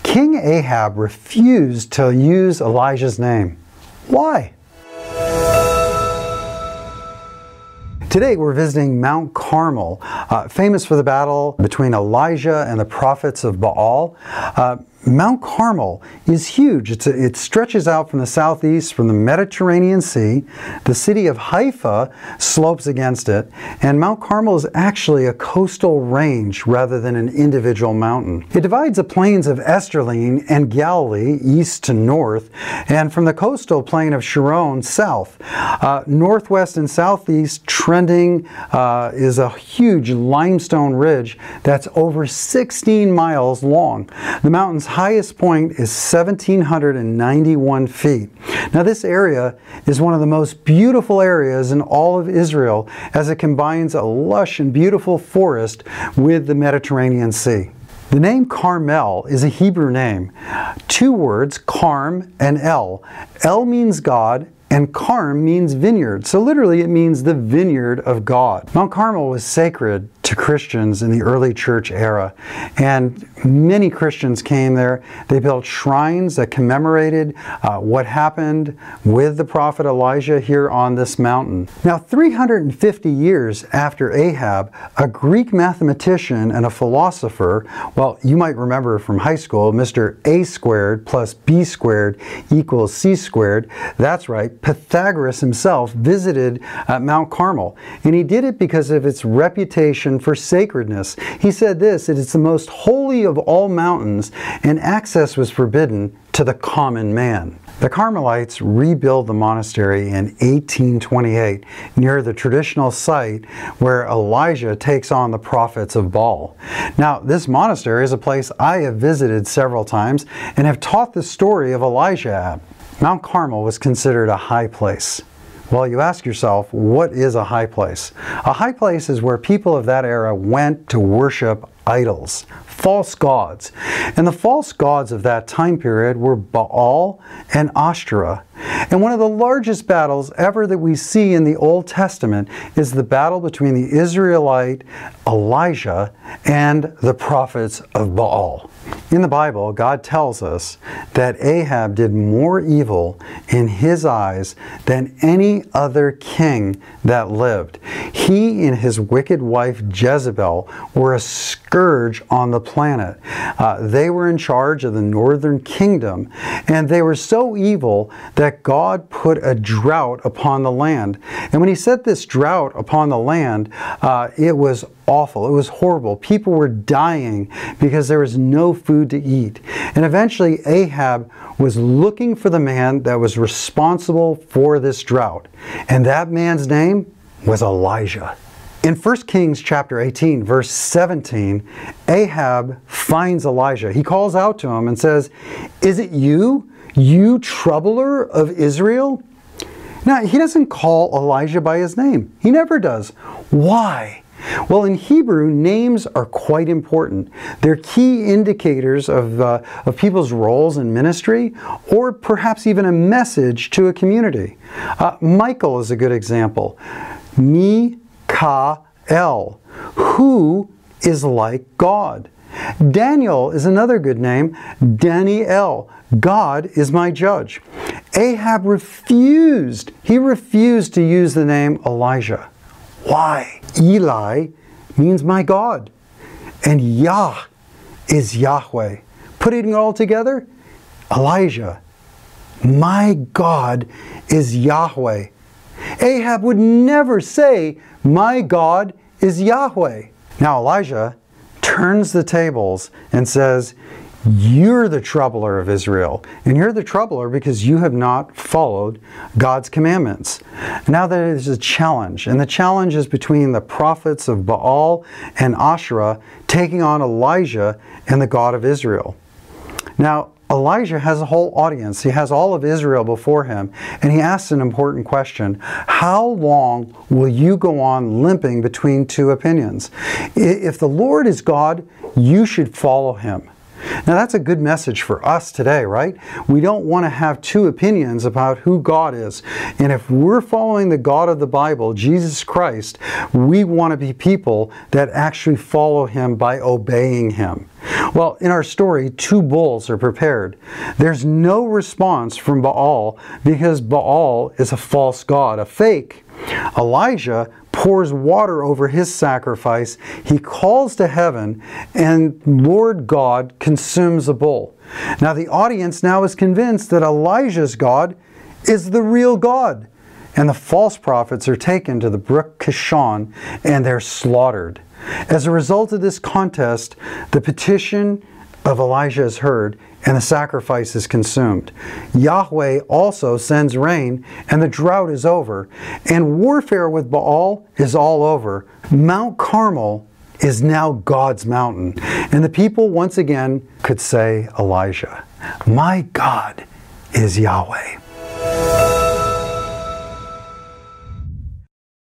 King Ahab refused to use Elijah's name. Why? Today we're visiting Mount Carmel, famous for the battle between Elijah and the prophets of Baal. Mount Carmel is huge. It stretches out from the southeast from the Mediterranean Sea. The city of Haifa slopes against it, and Mount Carmel is actually a coastal range rather than an individual mountain. It divides the plains of Esdraelon and Galilee east to north, and from the coastal plain of Sharon south. Northwest and southeast trending is a huge limestone ridge that's over 16 miles long. The mountain's highest point is 1,791 feet. Now this area is one of the most beautiful areas in all of Israel, as it combines a lush and beautiful forest with the Mediterranean Sea. The name Carmel is a Hebrew name. Two words, Carm and El. El means God, and Carm means vineyard. So literally it means the vineyard of God. Mount Carmel was sacred to Christians in the early church era, and many Christians came there. They built shrines that commemorated what happened with the prophet Elijah here on this mountain. Now 350 years after Ahab, a Greek mathematician and a philosopher, well, you might remember from high school, Mr. A squared plus B squared equals C squared. That's right, Pythagoras himself visited Mount Carmel, and he did it because of its reputation for sacredness. He said this: "It is the most holy of all mountains, and access was forbidden to the common man." The Carmelites rebuilt the monastery in 1828 near the traditional site where Elijah takes on the prophets of Baal. Now, this monastery is a place I have visited several times and have taught the story of Elijah at. Mount Carmel was considered a high place. Well, you ask yourself, what is a high place? A high place is where people of that era went to worship idols, false gods. And the false gods of that time period were Baal and Ashtoreth. And one of the largest battles ever that we see in the Old Testament is the battle between the Israelite Elijah and the prophets of Baal. In the Bible, God tells us that Ahab did more evil in his eyes than any other king that lived. He and his wicked wife Jezebel were a scourge on the planet. They were in charge of the northern kingdom, and they were so evil that God put a drought upon the land. And when he set this drought upon the land, it was awful. It was horrible. People were dying because there was no food to eat. And eventually Ahab was looking for the man that was responsible for this drought. And that man's name was Elijah. In 1 Kings chapter 18, verse 17, Ahab finds Elijah. He calls out to him and says, "Is it you, you troubler of Israel?" Now, he doesn't call Elijah by his name. He never does. Why? Well, in Hebrew, names are quite important. They're key indicators of people's roles in ministry, or perhaps even a message to a community. Michael is a good example. Mi-ka-el, who is like God. Daniel is another good name. Daniel, God is my judge. Ahab refused. He refused to use the name Elijah. Why? Eli means my God, and Yah is Yahweh. Putting it all together, Elijah, my God is Yahweh. Ahab would never say, my God is Yahweh. Now Elijah turns the tables and says, you're the troubler of Israel, and you're the troubler because you have not followed God's commandments. Now there is a challenge, and the challenge is between the prophets of Baal and Asherah taking on Elijah and the God of Israel. Now Elijah has a whole audience. He has all of Israel before him, and he asks an important question. How long will you go on limping between two opinions? If the Lord is God, you should follow him. Now that's a good message for us today, right? We don't want to have two opinions about who God is. And if we're following the God of the Bible, Jesus Christ, we want to be people that actually follow Him by obeying Him. Well, in our story, two bulls are prepared. There's no response from Baal because Baal is a false god, a fake. Elijah pours water over his sacrifice. He calls to heaven, and Lord God consumes the bull. Now the audience now is convinced that Elijah's God is the real God. And the false prophets are taken to the brook Kishon and they're slaughtered. As a result of this contest, the petition of Elijah is heard and the sacrifice is consumed. Yahweh also sends rain and the drought is over, and warfare with Baal is all over. Mount Carmel is now God's mountain, and the people once again could say, Elijah, my God is Yahweh.